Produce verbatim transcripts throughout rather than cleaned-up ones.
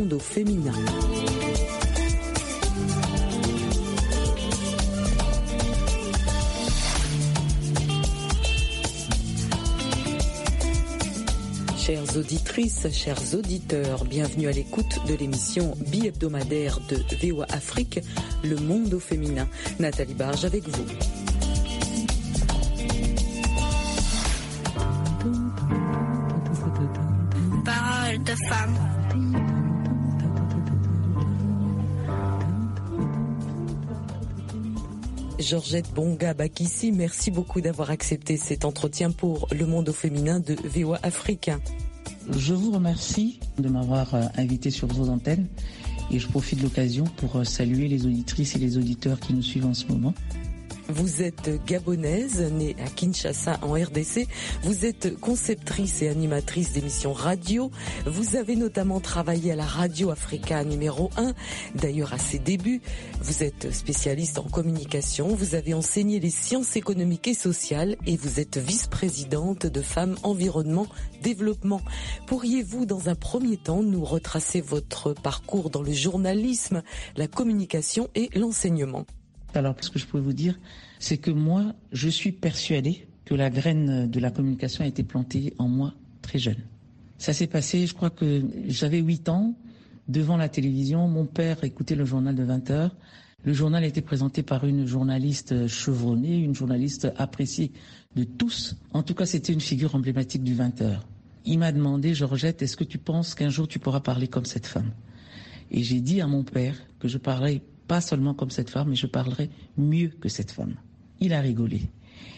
monde au féminin. Chères auditrices, chers auditeurs, bienvenue à l'écoute de l'émission bi-hebdomadaire de V O A Afrique, Le Monde au Féminin. Nathalie Barge avec vous. Parole de femme. Georgette Bonga-Bakissi, merci beaucoup d'avoir accepté cet entretien pour Le Monde au Féminin de V O A Afrique. Je vous remercie de m'avoir invité sur vos antennes et je profite de l'occasion pour saluer les auditrices et les auditeurs qui nous suivent en ce moment. Vous êtes gabonaise, née à Kinshasa en R D C. Vous êtes conceptrice et animatrice d'émissions radio. Vous avez notamment travaillé à la Radio Africa numéro un. D'ailleurs, à ses débuts, vous êtes spécialiste en communication. Vous avez enseigné les sciences économiques et sociales et vous êtes vice-présidente de Femmes Environnement Développement. Pourriez-vous, dans un premier temps, nous retracer votre parcours dans le journalisme, la communication et l'enseignement ? Alors, ce que je peux vous dire, c'est que moi, je suis persuadée que la graine de la communication a été plantée en moi très jeune. Ça s'est passé, je crois que j'avais huit ans, devant la télévision. Mon père écoutait le journal de vingt heures. Le journal était présenté par une journaliste chevronnée, une journaliste appréciée de tous. En tout cas, c'était une figure emblématique du vingt heures. Il m'a demandé, Georgette, est-ce que tu penses qu'un jour tu pourras parler comme cette femme ? Et j'ai dit à mon père que je parlais pas seulement comme cette femme, mais je parlerai mieux que cette femme. Il a rigolé.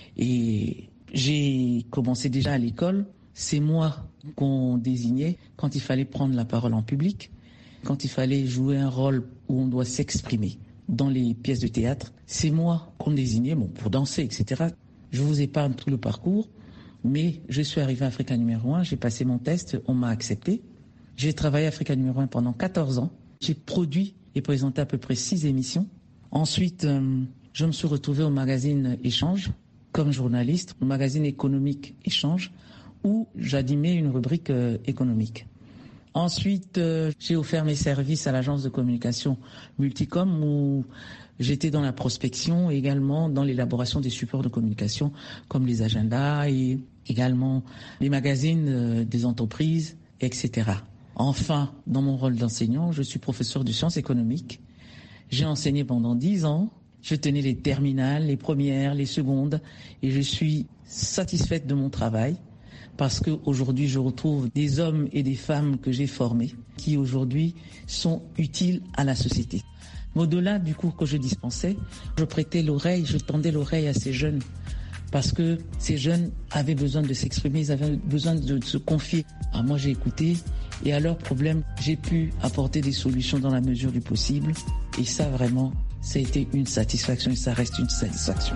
Et j'ai commencé déjà à l'école. C'est moi qu'on désignait quand il fallait prendre la parole en public, quand il fallait jouer un rôle où on doit s'exprimer dans les pièces de théâtre. C'est moi qu'on désignait, bon, pour danser, et cetera. Je vous épargne tout le parcours, mais je suis arrivé à Africa numéro un, j'ai passé mon test, on m'a accepté. J'ai travaillé à Africa numéro un pendant quatorze ans. J'ai produit et présenté à peu près six émissions. Ensuite, euh, je me suis retrouvé au magazine Échange comme journaliste, au magazine économique Échange, où j'animais une rubrique euh, économique. Ensuite, euh, j'ai offert mes services à l'agence de communication Multicom, où j'étais dans la prospection et également dans l'élaboration des supports de communication, comme les agendas et également les magazines euh, des entreprises, et cetera. Enfin, dans mon rôle d'enseignant, je suis professeur de sciences économiques. J'ai enseigné pendant dix ans. Je tenais les terminales, les premières, les secondes. Et je suis satisfaite de mon travail parce qu'aujourd'hui, je retrouve des hommes et des femmes que j'ai formés qui aujourd'hui sont utiles à la société. Mais au-delà du cours que je dispensais, je prêtais l'oreille, je tendais l'oreille à ces jeunes parce que ces jeunes avaient besoin de s'exprimer, ils avaient besoin de se confier. Alors moi, j'ai écouté et à leurs problèmes, j'ai pu apporter des solutions dans la mesure du possible. Et ça, vraiment, ça a été une satisfaction et ça reste une satisfaction.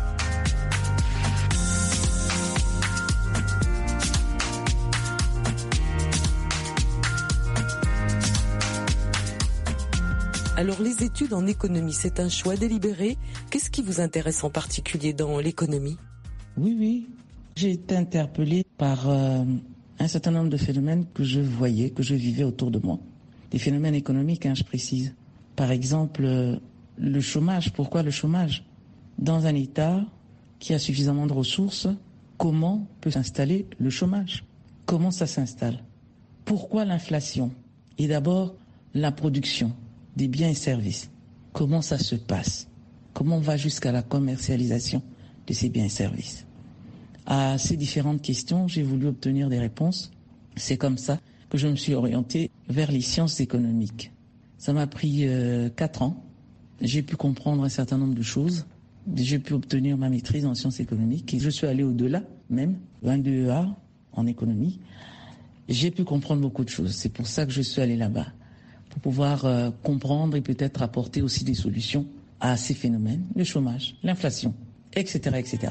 Alors, les études en économie, c'est un choix délibéré. Qu'est-ce qui vous intéresse en particulier dans l'économie ? Oui, oui. J'ai été interpellée par euh, un certain nombre de phénomènes que je voyais, que je vivais autour de moi. Des phénomènes économiques, hein, je précise. Par exemple, euh, le chômage. Pourquoi le chômage ? Dans un État qui a suffisamment de ressources, comment peut s'installer le chômage ? Comment ça s'installe ? Pourquoi l'inflation ? Et d'abord, la production des biens et services. Comment ça se passe ? Comment on va jusqu'à la commercialisation de ces biens et services ? À ces différentes questions, j'ai voulu obtenir des réponses. C'est comme ça que je me suis orientée vers les sciences économiques. Ça m'a pris euh, quatre ans. J'ai pu comprendre un certain nombre de choses. J'ai pu obtenir ma maîtrise en sciences économiques et je suis allé au-delà même, un deux E A en économie. J'ai pu comprendre beaucoup de choses. C'est pour ça que je suis allé là-bas. Pour pouvoir euh, comprendre et peut-être apporter aussi des solutions à ces phénomènes, le chômage, l'inflation, et cetera, et cetera.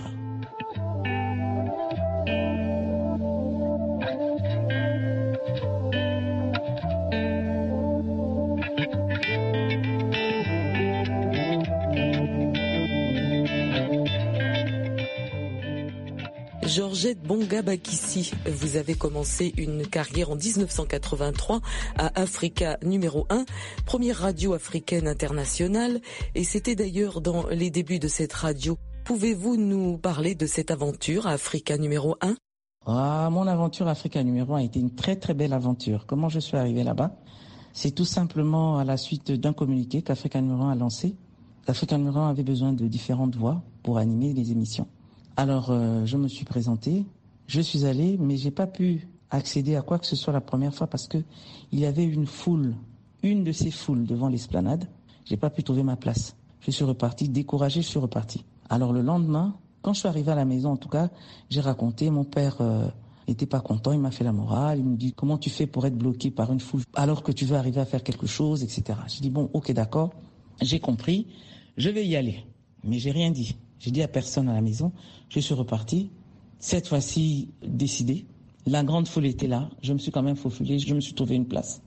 Georgette Bonga-Bakissi, vous avez commencé une carrière en dix-neuf cent quatre-vingt-trois à Africa numéro un, première radio africaine internationale, et c'était d'ailleurs dans les débuts de cette radio. Pouvez-vous nous parler de cette aventure à Africa numéro un? Ah, mon aventure Africa numéro un a été une très très belle aventure. Comment je suis arrivé là-bas? C'est tout simplement à la suite d'un communiqué qu'Africa numéro un a lancé. Africa numéro un avait besoin de différentes voix pour animer les émissions. Alors, euh, je me suis présenté, je suis allé, mais j'ai pas pu accéder à quoi que ce soit la première fois parce que il y avait une foule, une de ces foules devant l'esplanade. J'ai pas pu trouver ma place. Je suis reparti, découragé, je suis reparti. Alors le lendemain, quand je suis arrivé à la maison, en tout cas, j'ai raconté, mon père euh, n'était pas content, il m'a fait la morale, il me dit comment tu fais pour être bloqué par une foule alors que tu veux arriver à faire quelque chose, et cetera. J'ai dit bon, ok, d'accord, j'ai compris, je vais y aller, mais j'ai rien dit. J'ai dit à personne à la maison, je suis reparti, cette fois-ci décidé. La grande foule était là, je me suis quand même faufilé, je me suis trouvé une place.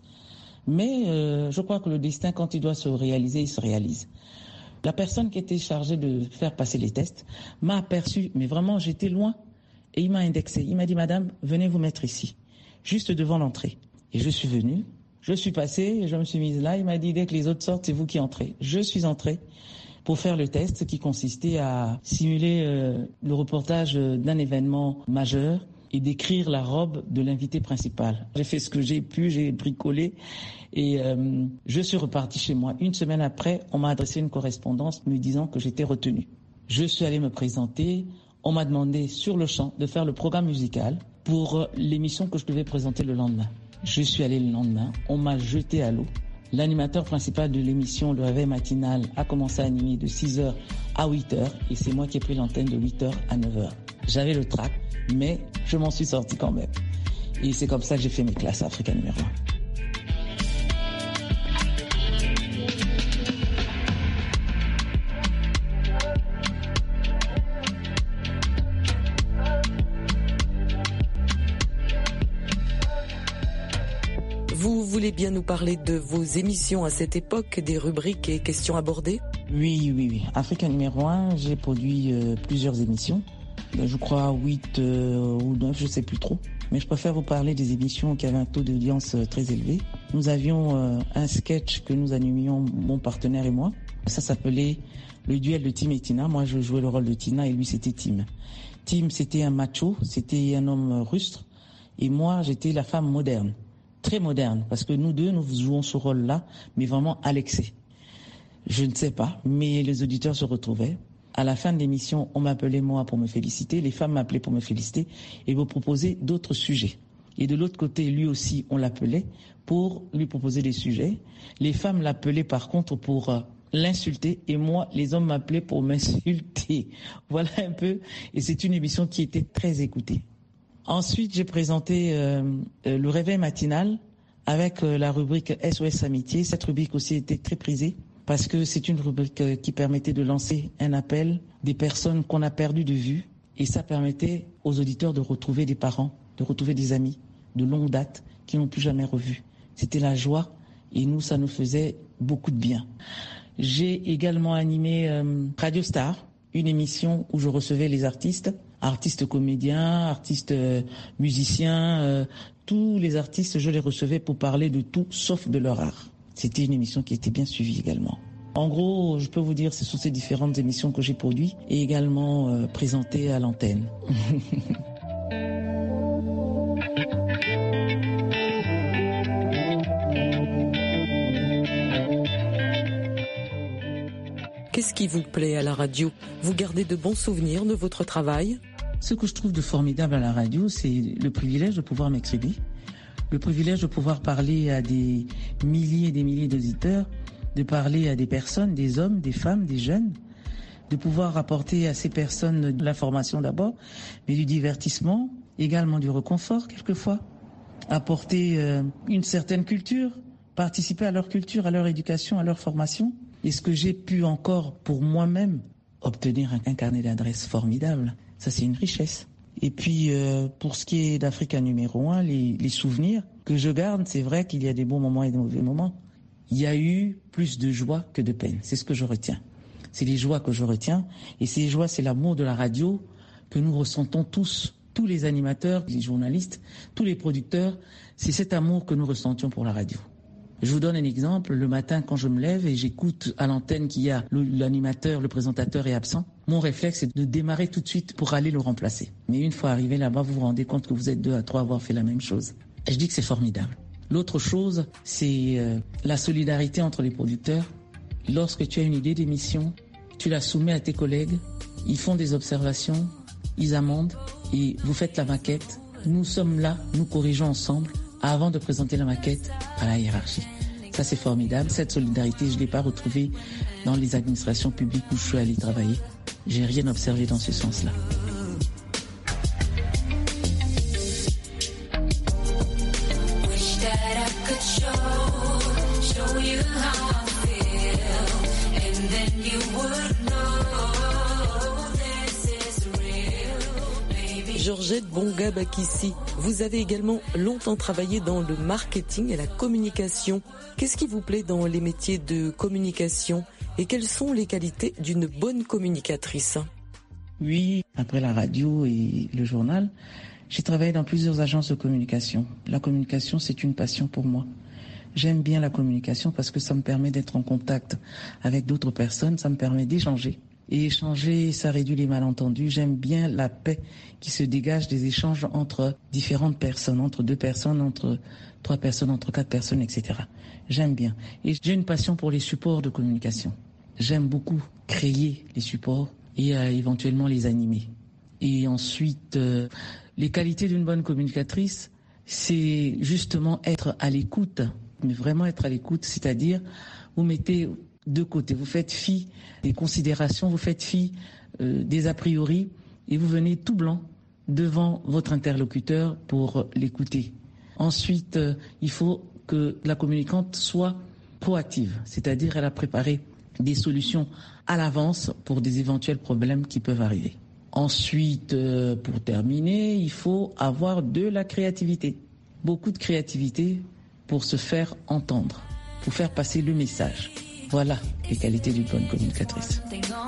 Mais euh, je crois que le destin, quand il doit se réaliser, il se réalise. La personne qui était chargée de faire passer les tests m'a aperçu, mais vraiment j'étais loin, et il m'a indexé. Il m'a dit, madame, venez vous mettre ici, juste devant l'entrée. Et je suis venu, je suis passé, je me suis mise là, il m'a dit, dès que les autres sortent, c'est vous qui entrez. Je suis entré pour faire le test qui consistait à simuler euh, le reportage d'un événement majeur et d'écrire la robe de l'invité principal. J'ai fait ce que j'ai pu, j'ai bricolé et euh, je suis reparti chez moi. Une semaine après, on m'a adressé une correspondance me disant que j'étais retenu. Je suis allé me présenter, on m'a demandé sur le champ de faire le programme musical pour l'émission que je devais présenter le lendemain. Je suis allé le lendemain, on m'a jeté à l'eau. L'animateur principal de l'émission, le réveil matinal, a commencé à animer de six heures à huit heures et c'est moi qui ai pris l'antenne de huit heures à neuf heures. J'avais le trac, mais je m'en suis sorti quand même. Et c'est comme ça que j'ai fait mes classes à Africa numéro un. Vous voulez bien nous parler de vos émissions à cette époque, des rubriques et questions abordées? Oui, oui, oui. Africa numéro un, j'ai produit euh, plusieurs émissions. Je crois huit euh, ou neuf, je ne sais plus trop. Mais je préfère vous parler des émissions qui avaient un taux d'audience euh, très élevé. Nous avions euh, un sketch que nous animions, mon partenaire et moi. Ça s'appelait le duel de Tim et Tina. Moi, je jouais le rôle de Tina et lui, c'était Tim. Tim, c'était un macho, c'était un homme rustre. Et moi, j'étais la femme moderne. Très moderne, parce que nous deux, nous jouons ce rôle-là, mais vraiment à l'excès. Je ne sais pas, mais les auditeurs se retrouvaient. À la fin de l'émission, on m'appelait moi pour me féliciter, les femmes m'appelaient pour me féliciter et me proposer d'autres sujets. Et de l'autre côté, lui aussi, on l'appelait pour lui proposer des sujets. Les femmes l'appelaient par contre pour euh, l'insulter et moi, les hommes m'appelaient pour m'insulter. Voilà un peu, et c'est une émission qui était très écoutée. Ensuite, j'ai présenté euh, le réveil matinal avec euh, la rubrique S O S Amitié. Cette rubrique aussi était très prisée parce que c'est une rubrique euh, qui permettait de lancer un appel des personnes qu'on a perdues de vue et ça permettait aux auditeurs de retrouver des parents, de retrouver des amis de longue date qui n'ont plus jamais revu. C'était la joie et nous, ça nous faisait beaucoup de bien. J'ai également animé euh, Radio Star, une émission où je recevais les artistes. Artistes comédiens, artistes euh, musiciens, euh, tous les artistes, je les recevais pour parler de tout sauf de leur art. C'était une émission qui était bien suivie également. En gros, je peux vous dire, ce sont ces différentes émissions que j'ai produites et également euh, présentées à l'antenne. Qu'est-ce qui vous plaît à la radio? Vous gardez de bons souvenirs de votre travail? Ce que je trouve de formidable à la radio, c'est le privilège de pouvoir m'exprimer, le privilège de pouvoir parler à des milliers et des milliers d'auditeurs, de parler à des personnes, des hommes, des femmes, des jeunes, de pouvoir apporter à ces personnes de l'information d'abord, mais du divertissement, également du réconfort quelquefois, apporter euh, une certaine culture, participer à leur culture, à leur éducation, à leur formation. Et ce que j'ai pu encore pour moi-même obtenir un, un carnet d'adresses formidable, ça c'est une richesse. Et puis euh, pour ce qui est d'Africa numéro un, les, les souvenirs que je garde, c'est vrai qu'il y a des bons moments et des mauvais moments. Il y a eu plus de joie que de peine, c'est ce que je retiens. C'est les joies que je retiens et ces joies, c'est l'amour de la radio que nous ressentons tous tous les animateurs, les journalistes, tous les producteurs, c'est cet amour que nous ressentions pour la radio. Je vous donne un exemple. Le matin, quand je me lève et j'écoute à l'antenne qu'il y a l'animateur, le présentateur est absent, mon réflexe est de démarrer tout de suite pour aller le remplacer. Mais une fois arrivé là-bas, vous vous rendez compte que vous êtes deux à trois à avoir fait la même chose. Et je dis que c'est formidable. L'autre chose, c'est euh, la solidarité entre les producteurs. Lorsque tu as une idée d'émission, tu la soumets à tes collègues, ils font des observations, ils amendent et vous faites la maquette. Nous sommes là, nous corrigeons ensemble avant de présenter la maquette à la hiérarchie. Ça, c'est formidable. Cette solidarité, je ne l'ai pas retrouvée dans les administrations publiques où je suis allé travailler. J'ai rien observé dans ce sens-là. Georgette Bonga-Bakissi, vous avez également longtemps travaillé dans le marketing et la communication. Qu'est-ce qui vous plaît dans les métiers de communication et quelles sont les qualités d'une bonne communicatrice? Oui, après la radio et le journal, j'ai travaillé dans plusieurs agences de communication. La communication, c'est une passion pour moi. J'aime bien la communication parce que ça me permet d'être en contact avec d'autres personnes, ça me permet d'échanger. Et échanger, ça réduit les malentendus. J'aime bien la paix qui se dégage des échanges entre différentes personnes, entre deux personnes, entre trois personnes, entre quatre personnes, et cetera. J'aime bien. Et j'ai une passion pour les supports de communication. J'aime beaucoup créer les supports et euh, éventuellement les animer. Et ensuite, euh, les qualités d'une bonne communicatrice, c'est justement être à l'écoute, mais vraiment être à l'écoute, c'est-à-dire vous mettez de côté, vous faites fi des considérations, vous faites fi euh, des a priori et vous venez tout blanc devant votre interlocuteur pour l'écouter. Ensuite, euh, il faut que la communicante soit proactive, c'est-à-dire elle a préparé des solutions à l'avance pour des éventuels problèmes qui peuvent arriver. Ensuite, euh, pour terminer, il faut avoir de la créativité, beaucoup de créativité pour se faire entendre, pour faire passer le message. Voilà les qualités d'une bonne communicatrice.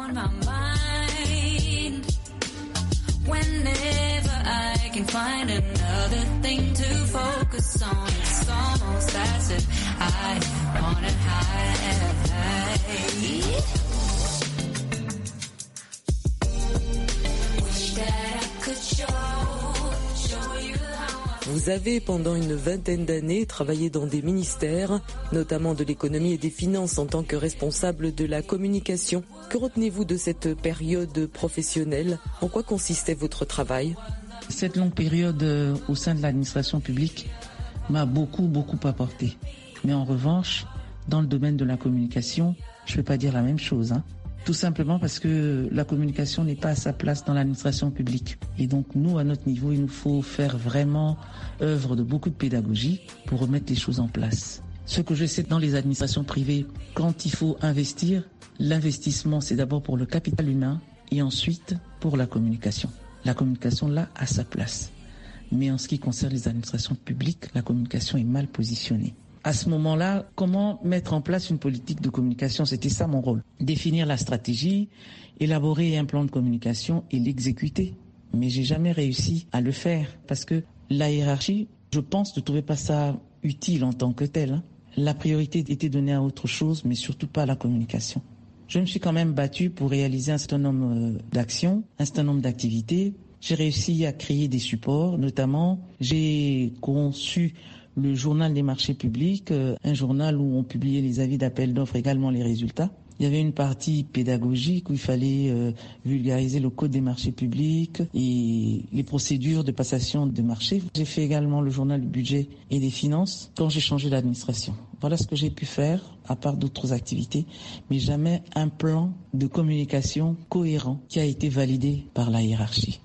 Vous avez, pendant une vingtaine d'années, travaillé dans des ministères, notamment de l'économie et des finances en tant que responsable de la communication. Que retenez-vous de cette période professionnelle? En quoi consistait votre travail? Cette longue période au sein de l'administration publique m'a beaucoup, beaucoup apporté. Mais en revanche, dans le domaine de la communication, je ne peux pas dire la même chose, hein. Tout simplement parce que la communication n'est pas à sa place dans l'administration publique. Et donc nous, à notre niveau, il nous faut faire vraiment œuvre de beaucoup de pédagogie pour remettre les choses en place. Ce que je sais dans les administrations privées, quand il faut investir, l'investissement c'est d'abord pour le capital humain et ensuite pour la communication. La communication là a sa place. Mais en ce qui concerne les administrations publiques, la communication est mal positionnée. À ce moment-là, comment mettre en place une politique de communication? C'était ça mon rôle. Définir la stratégie, élaborer un plan de communication et l'exécuter. Mais j'ai jamais réussi à le faire parce que la hiérarchie, je pense, ne trouvait pas ça utile en tant que tel, hein. La priorité était donnée à autre chose, mais surtout pas à la communication. Je me suis quand même battue pour réaliser un certain nombre d'actions, un certain nombre d'activités. J'ai réussi à créer des supports, notamment j'ai conçu le journal des marchés publics, un journal où on publiait les avis d'appel d'offres, également les résultats. Il y avait une partie pédagogique où il fallait euh, vulgariser le code des marchés publics et les procédures de passation de marché. J'ai fait également le journal du budget et des finances quand j'ai changé d'administration. Voilà ce que j'ai pu faire, à part d'autres activités, mais jamais un plan de communication cohérent qui a été validé par la hiérarchie.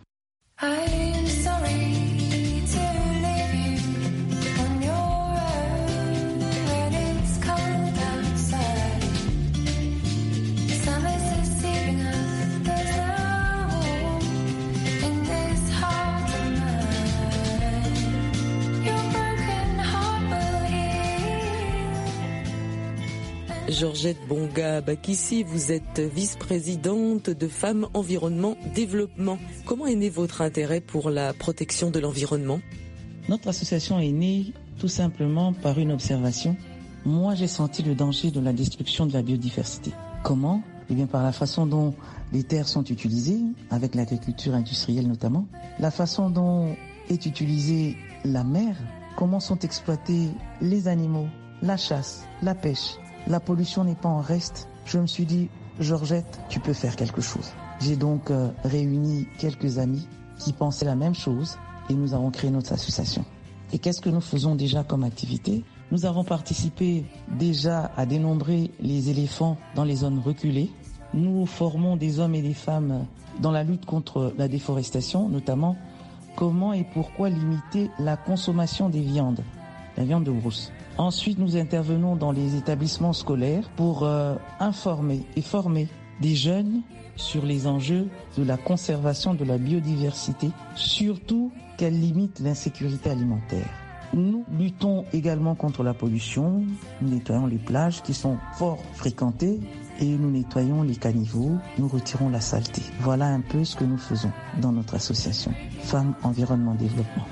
Georgette Bonga Bakissi, vous êtes vice-présidente de Femmes Environnement Développement. Comment est né votre intérêt pour la protection de l'environnement ? Notre association est née tout simplement par une observation. Moi, j'ai senti le danger de la destruction de la biodiversité. Comment ? Eh bien, par la façon dont les terres sont utilisées, avec l'agriculture industrielle notamment, la façon dont est utilisée la mer, comment sont exploités les animaux, la chasse, la pêche. La pollution n'est pas en reste. Je me suis dit, Georgette, tu peux faire quelque chose. J'ai donc euh, réuni quelques amis qui pensaient la même chose et nous avons créé notre association. Et qu'est-ce que nous faisons déjà comme activité ? Nous avons participé déjà à dénombrer les éléphants dans les zones reculées. Nous formons des hommes et des femmes dans la lutte contre la déforestation, notamment comment et pourquoi limiter la consommation des viandes, la viande de brousse. Ensuite, nous intervenons dans les établissements scolaires pour euh, informer et former des jeunes sur les enjeux de la conservation de la biodiversité, surtout qu'elle limite l'insécurité alimentaire. Nous luttons également contre la pollution, nous nettoyons les plages qui sont fort fréquentées et nous nettoyons les caniveaux, nous retirons la saleté. Voilà un peu ce que nous faisons dans notre association Femmes Environnement Développement.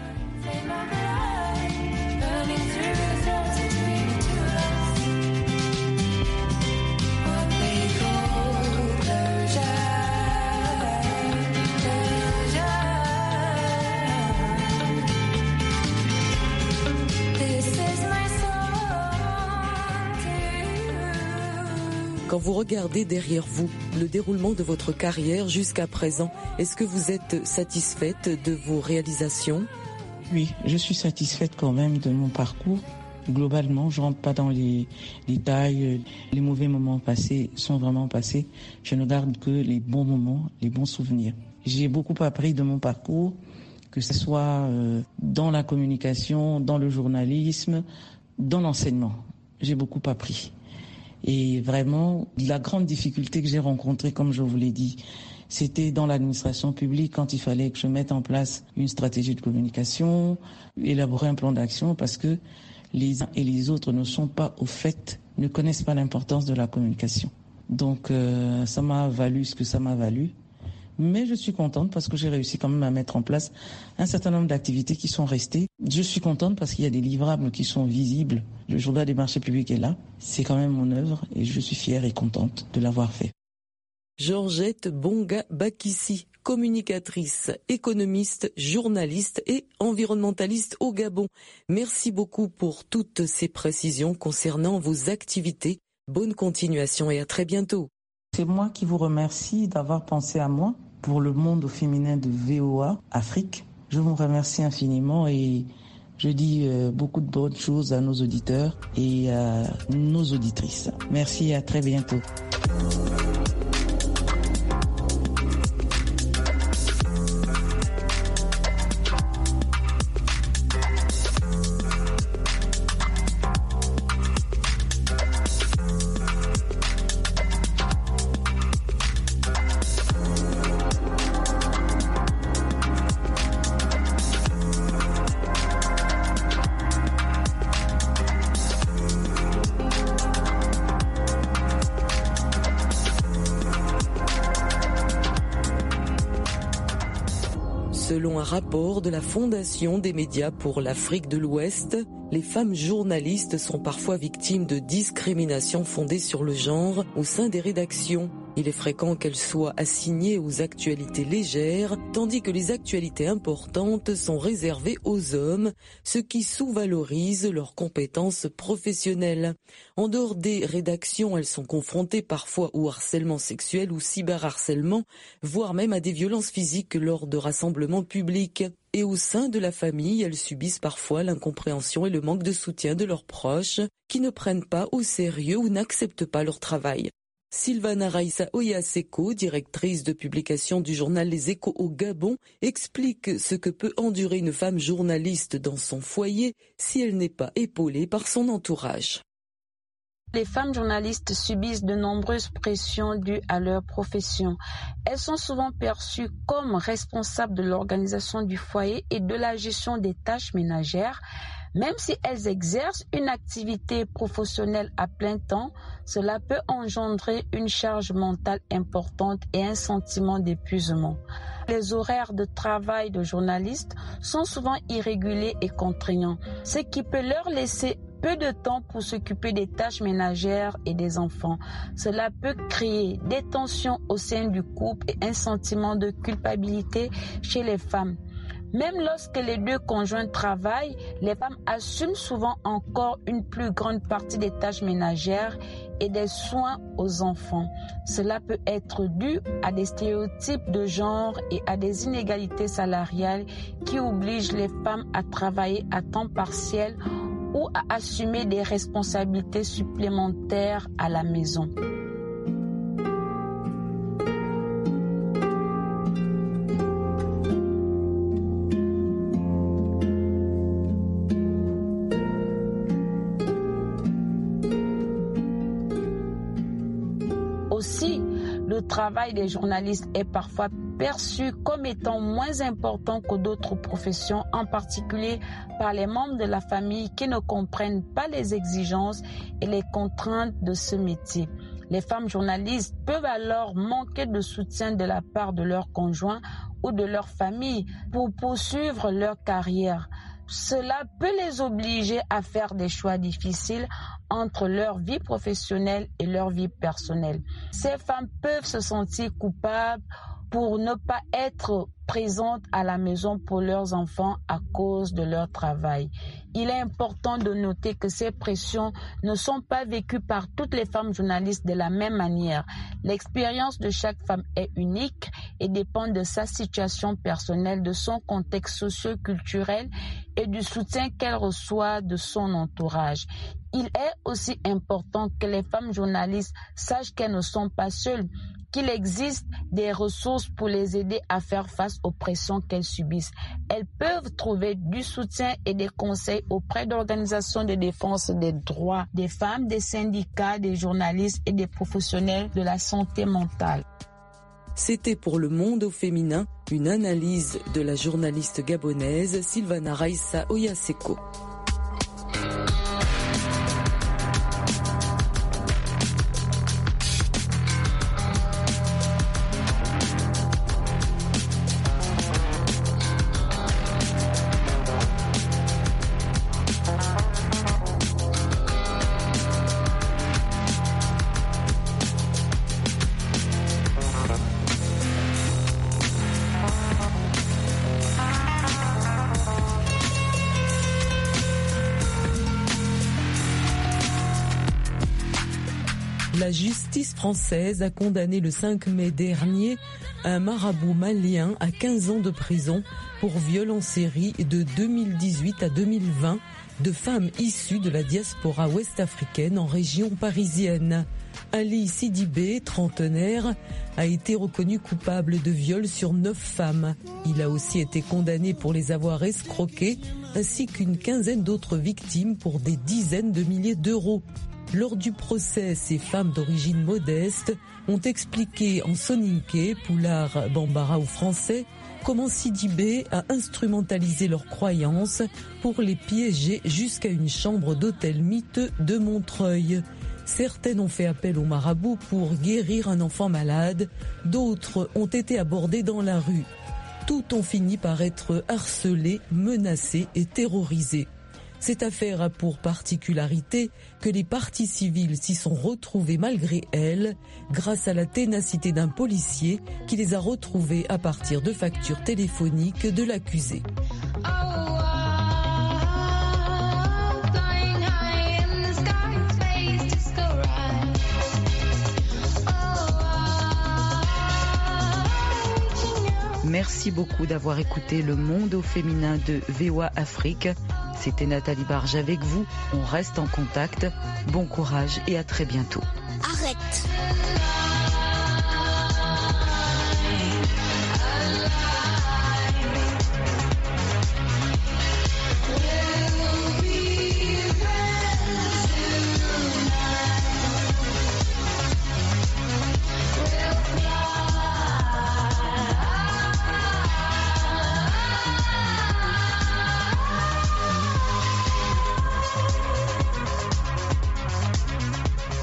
Quand vous regardez derrière vous le déroulement de votre carrière jusqu'à présent, est-ce que vous êtes satisfaite de vos réalisations ? Oui, je suis satisfaite quand même de mon parcours. Globalement, je ne rentre pas dans les détails. Les mauvais moments passés sont vraiment passés. Je ne garde que les bons moments, les bons souvenirs. J'ai beaucoup appris de mon parcours, que ce soit dans la communication, dans le journalisme, dans l'enseignement. J'ai beaucoup appris. Et vraiment, la grande difficulté que j'ai rencontrée, comme je vous l'ai dit, c'était dans l'administration publique quand il fallait que je mette en place une stratégie de communication, élaborer un plan d'action, parce que les uns et les autres ne sont pas au fait, ne connaissent pas l'importance de la communication. Donc euh, ça m'a valu ce que ça m'a valu. Mais je suis contente parce que j'ai réussi quand même à mettre en place un certain nombre d'activités qui sont restées. Je suis contente parce qu'il y a des livrables qui sont visibles. Le journal des marchés publics est là. C'est quand même mon œuvre et je suis fière et contente de l'avoir fait. Georgette Bonga Bakissi, communicatrice, économiste, journaliste et environnementaliste au Gabon. Merci beaucoup pour toutes ces précisions concernant vos activités. Bonne continuation et à très bientôt. C'est moi qui vous remercie d'avoir pensé à moi pour le monde féminin de V O A Afrique. Je vous remercie infiniment et je dis beaucoup de bonnes choses à nos auditeurs et à nos auditrices. Merci et à très bientôt. Selon un rapport de la Fondation des médias pour l'Afrique de l'Ouest, les femmes journalistes sont parfois victimes de discrimination fondée sur le genre au sein des rédactions. Il est fréquent qu'elles soient assignées aux actualités légères, tandis que les actualités importantes sont réservées aux hommes, ce qui sous-valorise leurs compétences professionnelles. En dehors des rédactions, elles sont confrontées parfois au harcèlement sexuel ou cyberharcèlement, voire même à des violences physiques lors de rassemblements publics. Et au sein de la famille, elles subissent parfois l'incompréhension et le manque de soutien de leurs proches, qui ne prennent pas au sérieux ou n'acceptent pas leur travail. Sylvana Raissa Oyaseko, directrice de publication du journal Les Échos au Gabon, explique ce que peut endurer une femme journaliste dans son foyer si elle n'est pas épaulée par son entourage. Les femmes journalistes subissent de nombreuses pressions dues à leur profession. Elles sont souvent perçues comme responsables de l'organisation du foyer et de la gestion des tâches ménagères, Même si elles exercent une activité professionnelle à plein temps, cela peut engendrer une charge mentale importante et un sentiment d'épuisement. Les horaires de travail de journalistes sont souvent irréguliers et contraignants, ce qui peut leur laisser peu de temps pour s'occuper des tâches ménagères et des enfants. Cela peut créer des tensions au sein du couple et un sentiment de culpabilité chez les femmes. Même lorsque les deux conjoints travaillent, les femmes assument souvent encore une plus grande partie des tâches ménagères et des soins aux enfants. Cela peut être dû à des stéréotypes de genre et à des inégalités salariales qui obligent les femmes à travailler à temps partiel ou à assumer des responsabilités supplémentaires à la maison. Aussi, le travail des journalistes est parfois perçu comme étant moins important que d'autres professions, en particulier par les membres de la famille qui ne comprennent pas les exigences et les contraintes de ce métier. Les femmes journalistes peuvent alors manquer de soutien de la part de leurs conjoints ou de leur famille pour poursuivre leur carrière. Cela peut les obliger à faire des choix difficiles entre leur vie professionnelle et leur vie personnelle. Ces femmes peuvent se sentir coupables pour ne pas être présentes à la maison pour leurs enfants à cause de leur travail. Il est important de noter que ces pressions ne sont pas vécues par toutes les femmes journalistes de la même manière. L'expérience de chaque femme est unique et dépend de sa situation personnelle, de son contexte socio-culturel et du soutien qu'elle reçoit de son entourage. Il est aussi important que les femmes journalistes sachent qu'elles ne sont pas seules, qu'il existe des ressources pour les aider à faire face aux pressions qu'elles subissent. Elles peuvent trouver du soutien et des conseils auprès d'organisations de défense des droits des femmes, des syndicats, des journalistes et des professionnels de la santé mentale. C'était pour Le Monde au féminin, une analyse de la journaliste gabonaise Sylvana Raissa Oyaseko. La justice française a condamné le cinq mai dernier un marabout malien à quinze ans de prison pour viol en série de deux mille dix-huit à deux mille vingt de femmes issues de la diaspora ouest-africaine en région parisienne. Ali Sidibé, trentenaire, a été reconnu coupable de viol sur neuf femmes. Il a aussi été condamné pour les avoir escroquées, ainsi qu'une quinzaine d'autres victimes pour des dizaines de milliers d'euros. Lors du procès, ces femmes d'origine modeste ont expliqué en soninké, poulard, bambara ou français, comment Sidibé a instrumentalisé leurs croyances pour les piéger jusqu'à une chambre d'hôtel miteux de Montreuil. Certaines ont fait appel au marabout pour guérir un enfant malade, d'autres ont été abordées dans la rue. Toutes ont fini par être harcelées, menacées et terrorisées. Cette affaire a pour particularité que les parties civiles s'y sont retrouvées malgré elles, grâce à la ténacité d'un policier qui les a retrouvées à partir de factures téléphoniques de l'accusé. Merci beaucoup d'avoir écouté Le Monde au féminin de V O A Afrique. C'était Nathalie Barge avec vous. On reste en contact. Bon courage et à très bientôt. Arrête.